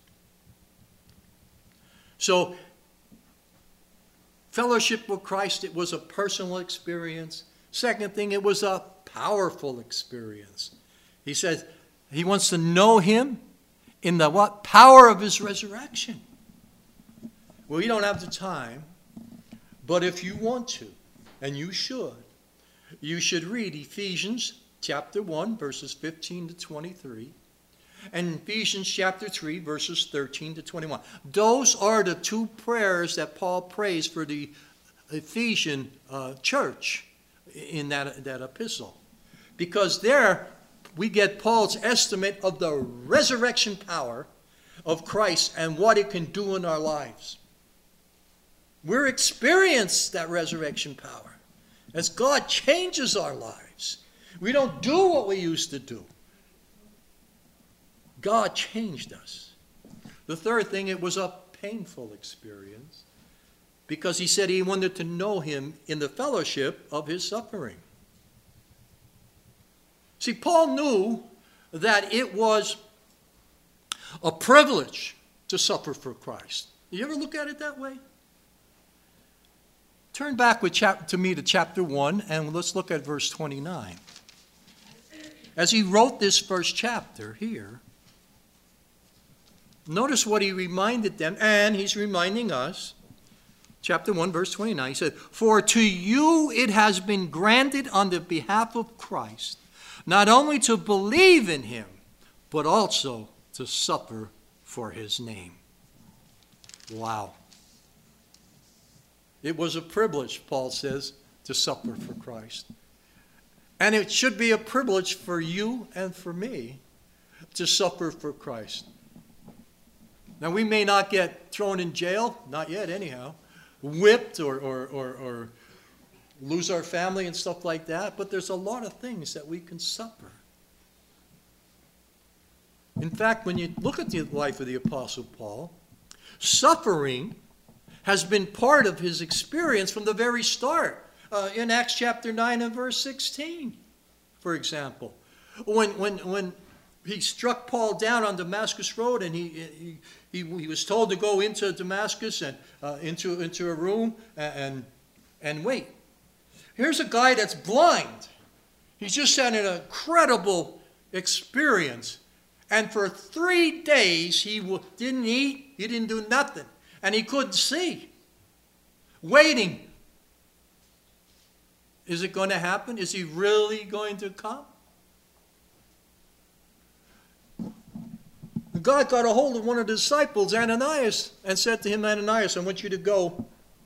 Speaker 1: So, fellowship with Christ, it was a personal experience. Second thing, it was a powerful experience. He says he wants to know him in the what? Power of his resurrection. Well, you don't have the time, but if you want to, and you should read Ephesians chapter 1, verses 15 to 23, and Ephesians chapter 3, verses 13 to 21. Those are the two prayers that Paul prays for the Ephesian church in that epistle. Because there we get Paul's estimate of the resurrection power of Christ and what it can do in our lives. We're experiencing that resurrection power as God changes our lives. We don't do what we used to do. God changed us. The third thing, it was a painful experience because he said he wanted to know him in the fellowship of his suffering. See, Paul knew that it was a privilege to suffer for Christ. You ever look at it that way? Turn back to me to chapter 1, and let's look at verse 29. As he wrote this first chapter here, notice what he reminded them, and he's reminding us. Chapter 1, verse 29, he said, "For to you it has been granted on the behalf of Christ, not only to believe in him, but also to suffer for his name." Wow. It was a privilege, Paul says, to suffer for Christ. And it should be a privilege for you and for me to suffer for Christ. Now, we may not get thrown in jail, not yet anyhow, whipped or lose our family and stuff like that, but there's a lot of things that we can suffer. In fact, when you look at the life of the Apostle Paul, suffering has been part of his experience from the very start. In Acts chapter 9 and verse 16, for example. When he struck Paul down on Damascus Road and he was told to go into Damascus and into a room and wait. Here's a guy that's blind. He's just had an incredible experience. And for 3 days he didn't eat, he didn't do nothing. And he couldn't see. Waiting. Is it going to happen? Is he really going to come? God got a hold of one of the disciples, Ananias, and said to him, "Ananias, I want you to go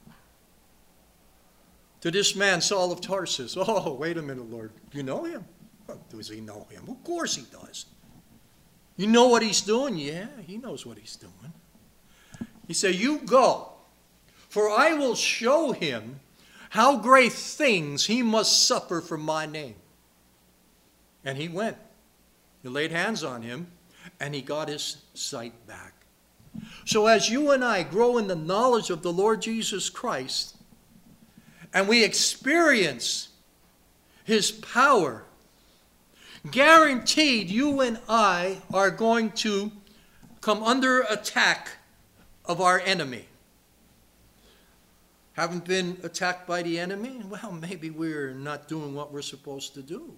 Speaker 1: to this man, Saul of Tarsus." "Oh, wait a minute, Lord. You know him?" "Does he know him?" "Of course he does." "You know what he's doing?" "Yeah, he knows what he's doing." He said, "You go, for I will show him how great things he must suffer for my name." And he went. He laid hands on him, and he got his sight back. So as you and I grow in the knowledge of the Lord Jesus Christ, and we experience his power, guaranteed you and I are going to come under attack of our enemy. Haven't been attacked by the enemy? Well, maybe we're not doing what we're supposed to do.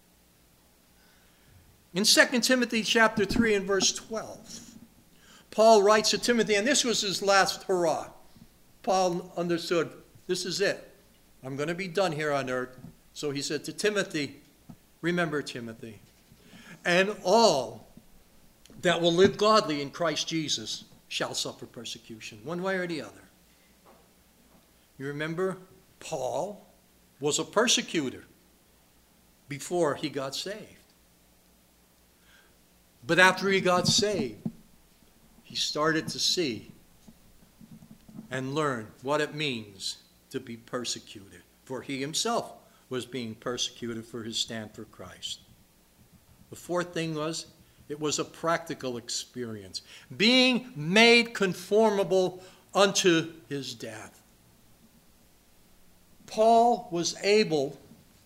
Speaker 1: In 2 Timothy chapter 3 and verse 12, Paul writes to Timothy, and this was his last hurrah. Paul understood, this is it. I'm going to be done here on earth. So he said to Timothy, remember Timothy, and all that will live godly in Christ Jesus shall suffer persecution, one way or the other. You remember, Paul was a persecutor before he got saved. But after he got saved, he started to see and learn what it means to be persecuted. For he himself was being persecuted for his stand for Christ. The fourth thing was, it was a practical experience. Being made conformable unto his death. Paul was able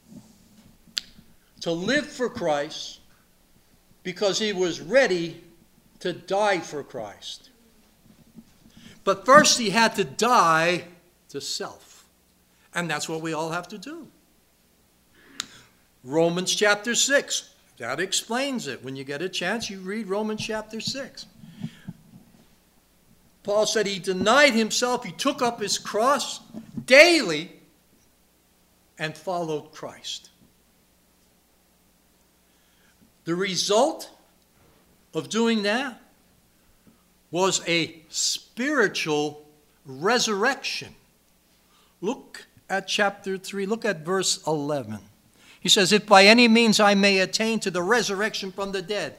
Speaker 1: to live for Christ because he was ready to die for Christ. But first he had to die to self. And that's what we all have to do. Romans chapter 6. That explains it. When you get a chance, you read Romans chapter 6. Paul said he denied himself, he took up his cross daily and followed Christ. The result of doing that was a spiritual resurrection. Look at chapter 3. Look at verse 11. He says, if by any means I may attain to the resurrection from the dead.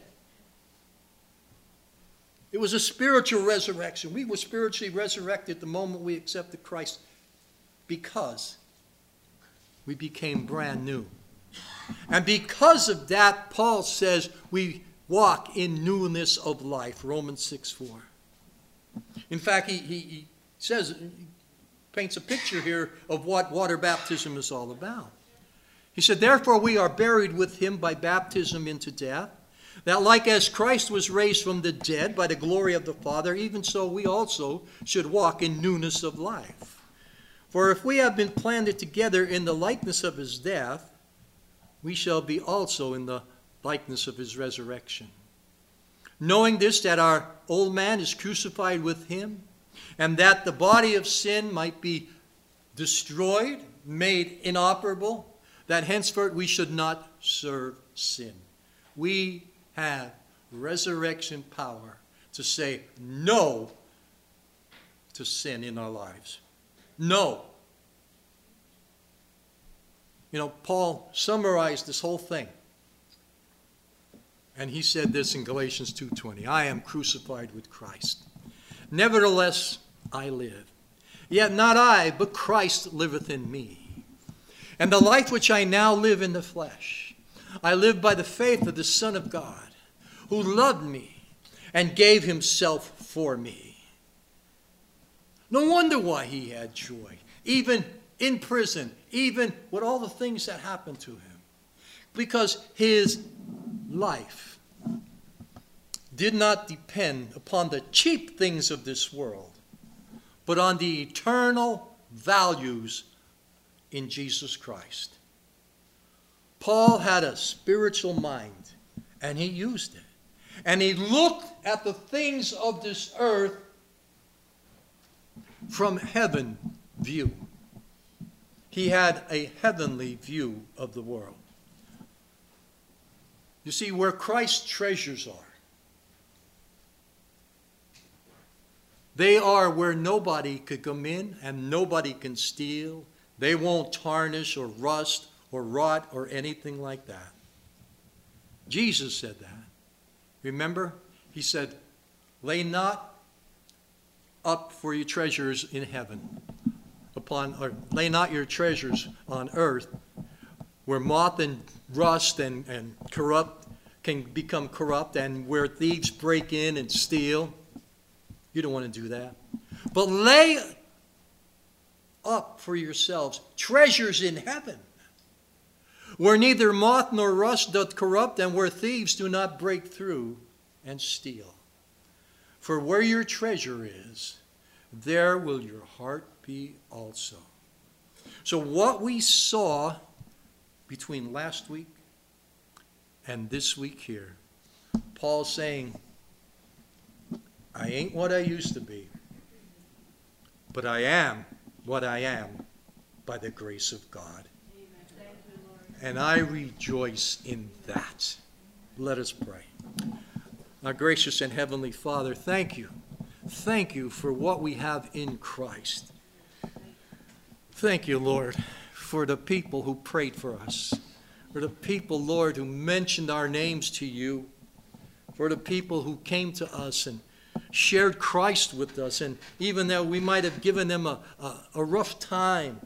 Speaker 1: It was a spiritual resurrection. We were spiritually resurrected the moment we accepted Christ because we became brand new. And because of that, Paul says we walk in newness of life, Romans 6:4. In fact, he says, he paints a picture here of what water baptism is all about. He said, therefore we are buried with him by baptism into death, that like as Christ was raised from the dead by the glory of the Father, even so we also should walk in newness of life. For if we have been planted together in the likeness of his death, we shall be also in the likeness of his resurrection. Knowing this, that our old man is crucified with him, and that the body of sin might be destroyed, made inoperable, that henceforth we should not serve sin. We have resurrection power to say no to sin in our lives. No. You know, Paul summarized this whole thing. And he said this in Galatians 2:20, I am crucified with Christ. Nevertheless, I live. Yet not I, but Christ liveth in me. And the life which I now live in the flesh, I live by the faith of the Son of God, who loved me and gave himself for me. No wonder why he had joy, even in prison, even with all the things that happened to him. Because his life did not depend upon the cheap things of this world, but on the eternal values in Jesus Christ. Paul had a spiritual mind, and he used it. And he looked at the things of this earth from heaven view. He had a heavenly view of the world. You see, where Christ's treasures are, they are where nobody could come in and nobody can steal. They won't tarnish or rust or rot or anything like that. Jesus said that. Remember? He said, lay not up for your treasures in heaven, or lay not your treasures on earth, where moth and rust and corrupt can become corrupt, and where thieves break in and steal. You don't want to do that. But lay up for yourselves treasures in heaven, where neither moth nor rust doth corrupt, and where thieves do not break through and steal. For where your treasure is, there will your heart be also. So what we saw between last week and this week here, Paul saying, I ain't what I used to be, but I am what I am by the grace of God. And I rejoice in that. Let us pray. Our gracious and heavenly Father, thank you. Thank you for what we have in Christ. Thank you, Lord, for the people who prayed for us. For the people, Lord, who mentioned our names to you. For the people who came to us and shared Christ with us. And even though we might have given them a rough time,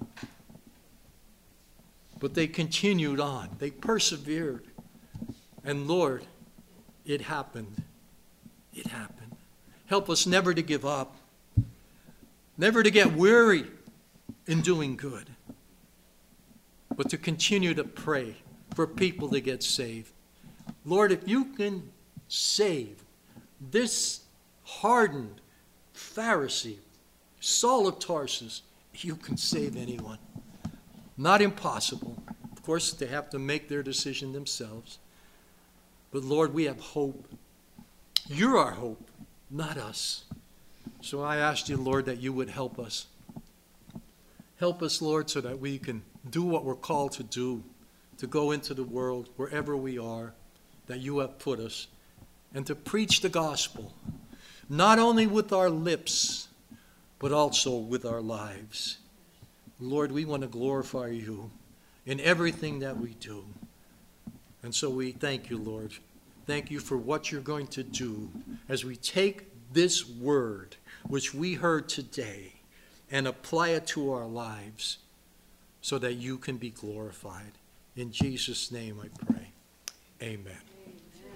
Speaker 1: but they continued on. They persevered. And Lord, it happened. It happened. Help us never to give up. Never to get weary in doing good. But to continue to pray for people to get saved. Lord, if you can save this hardened Pharisee, Saul of Tarsus, you can save anyone. Not impossible. Of course, they have to make their decision themselves. But Lord, we have hope. You're our hope, not us. So I asked you, Lord, that you would help us. Help us, Lord, so that we can do what we're called to do, to go into the world wherever we are, that you have put us, and to preach the gospel, not only with our lips, but also with our lives. Lord, we want to glorify you in everything that we do. And so we thank you, Lord. Thank you for what you're going to do as we take this word, which we heard today, and apply it to our lives so that you can be glorified. In Jesus' name I pray. Amen.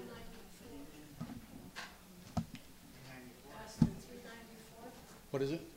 Speaker 1: What is it?